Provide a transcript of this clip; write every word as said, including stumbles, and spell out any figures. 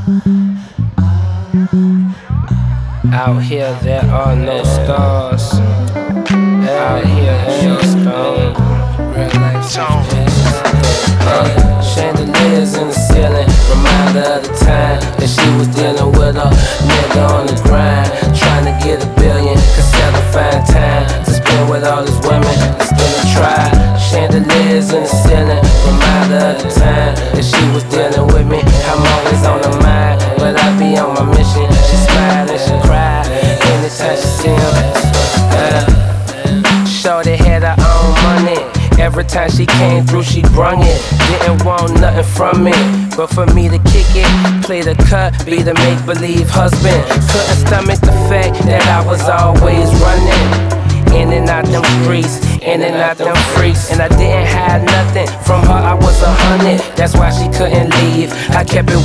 Out here there are no stars. Out here ain't no stone. Real life tone. Uh, chandeliers in the ceiling, reminder of the time that she was dealing with a nigga on the grind, trying to get a billion, could sell a fine time to spend with all his women. Let's give it a try. Chandeliers in the ceiling, reminder of the time that she was dealing with me. I'm always on her mind, but I be on my mission. She smiled and she cried anytime she see him. Uh, Shorty had her own money. Every time she came through, she brung it. Didn't want nothing from me, but for me to kick it, play the cut, be the make-believe husband. Couldn't stomach the fact that I was always running in and out them streets, in and out them freaks. And I didn't hide nothing from her, I was a hundred. That's why she couldn't leave. I kept it